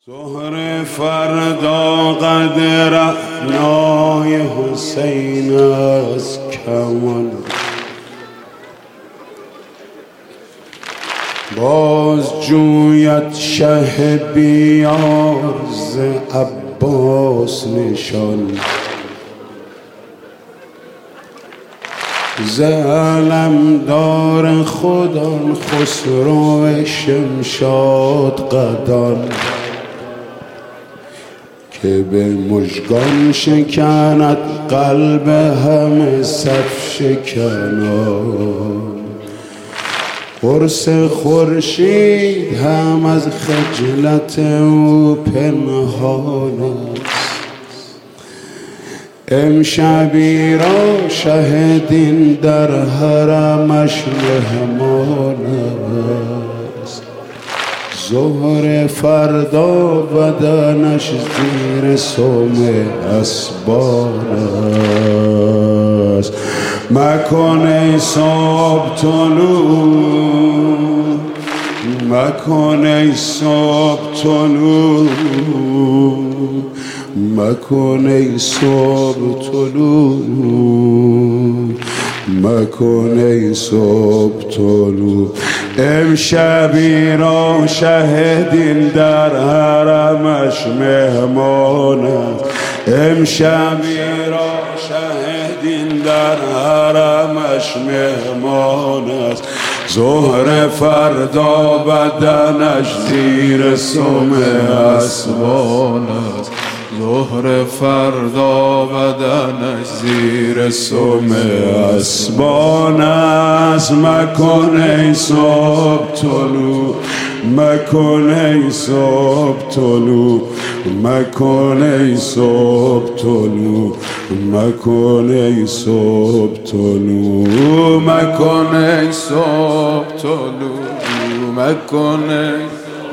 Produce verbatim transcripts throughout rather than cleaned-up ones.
ظهر فردا قد رعنای حسین از کمان باز جوید شه بیار ز عباس نشان ز علمدار خودان خسرو شمشاد قدان که به مژگان شکند قلب همه صف شکنان قرص خورشید هم از خجلت او پنهان است امشبی را شه دین در حرمش مهمان است ظهر فردا بدنش زیر سم اسبان است مکن ای صبح طلوع مکن ای صبح طلوع مکن ای صبح طلوع مکن ای صبح طلوع امشبی را شه دین در حرمش مهمان است امشبی را شه دین در حرمش مهمان است ظهر فردا بدنش زیر سم اسبان است ظهر فردا بدنش زیر سم اسبان است مکن ای صبح طلوع مکن ای صبح طلوع مکن ای صبح طلوع مکن ای صبح طلوع مکن ای صبح طلوع مکن ای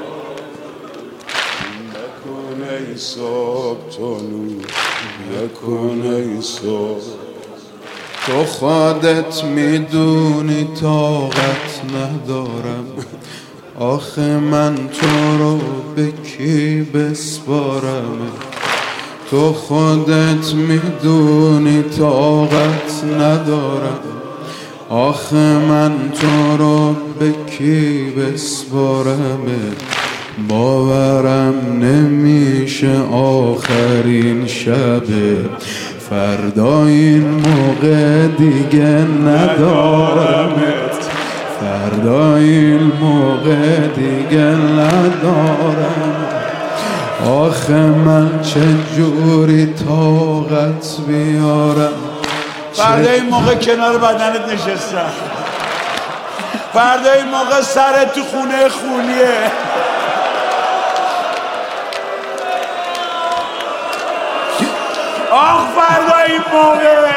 ای صبح طلوع مکن ای صبح تو خودت میدونی طاقت ندارم آخه من تو رو به کی بسپارم تو خودت میدونی طاقت ندارم آخه من تو رو به کی بسپارم باورم نمیشه آخرین شب فردا این موقع دیگه ندارمت فردا این موقع دیگه ندارم آخه من چجوری طاقت بیارم فردا این موقع کنار بدنت نشستم فردا این موقع سرت تو خونه خونیه آخ فردا این موقع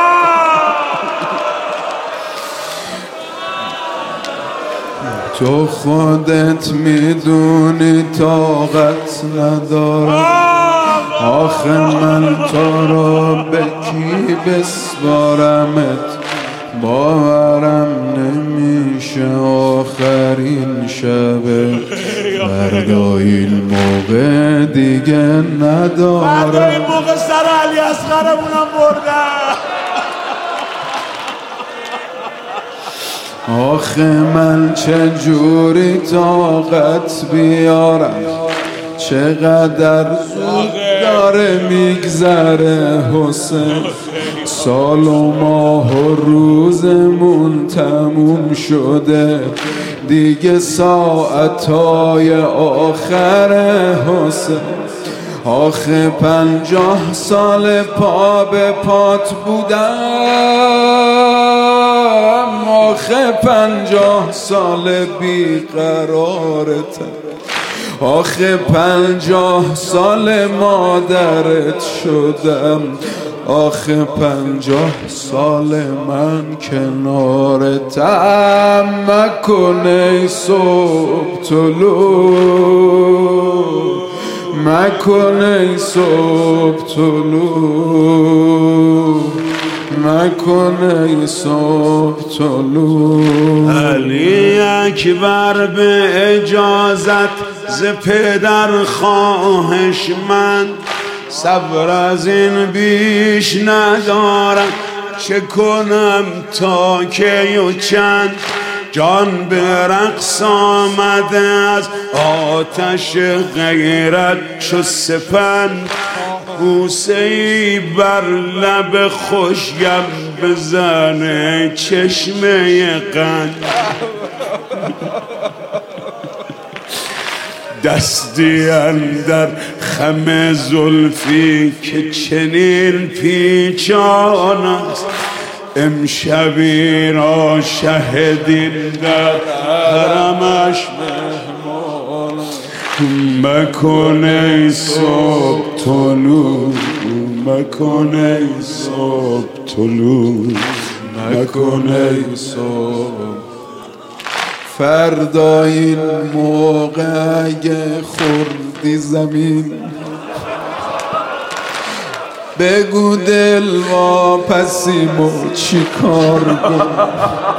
تو خودت میدونی طاقت ندارم آخه من تو رو به کی بسپارمت باورم نمیشه آخرین شب فردا این موقع دیگه ندارم فردا این موقع سر علی اصغرمونم بردم آخه من چجوری طاقت بیارم چقدر زود داره میگذره حسین سال و ماه و روزمون تموم شده دیگه ساعتهای آخر حسین آخه پنجاه سال پا به پات بودم آخه پنجاه سال بیقرارتم آخه پنجاه سال مادرت شدم آخه پنجاه سال من کنارتم مکن ای صبح طلوع مکن ای صبح طلوع مکن ای صبح طلوع علی اکبر به اجازت ز پدر خواهش من صبر از این بیش ندارم. چه کنم تا کی و چند جان به رقص آمده از آتش غیرت چو سپند. بوسه ای بر لب خوشیم بزنه چشمه قند. دستی اندر خم زلفی که چنین پیچان است. امشبی را شهدین در حرمش مهمان. مکن ای صبح طلوع، مکن ای صبح طلوع، مکن ای صبح. فردا این موقع اگه خوردی زمین بگو دل واپسیمو چی کار کن.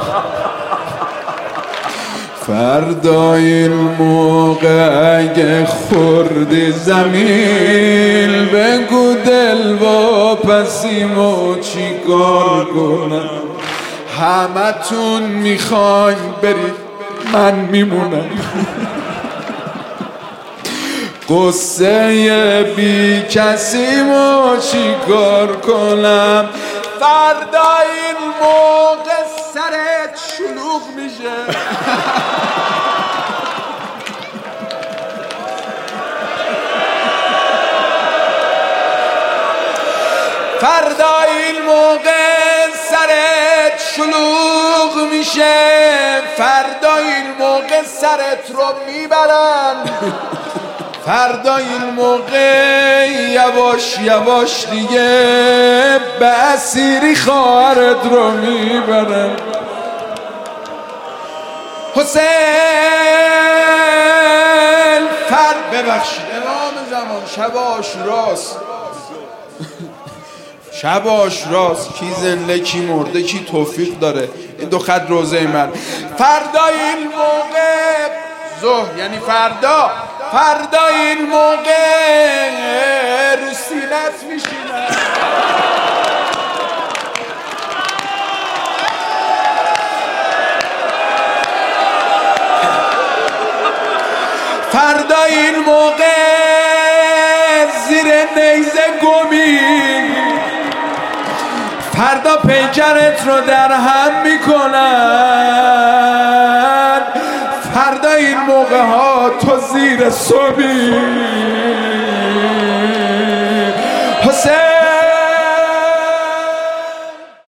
فردا این موقع اگه خوردی زمین بگو دل واپسیمو چی کار کنم. همه تون میخواین برید من میمونم. قصه بی کسی ما چی کار کنم. فردا این موقع سرت شلوغ میشه. فردا این موقع سرت شلوغ میشه. فردا این موقع سرت رو میبرن. فردا این موقع یواش یواش دیگه به اسیری خواهرت رو میبرن. حسین فرد ببخشید امام زمان شب عاشوراست. شب عاشوراست. کی زنده کی مرده کی توفیق داره. این دو خط روزه من. فردا این موقع ظهر یعنی فردا فردا این موقع رو سینت میشینن. فردا این موقع زیر نیزه گمی. فردا پیکرت رو در هم میکنن. فردا این موقع ها تو زیر صبی.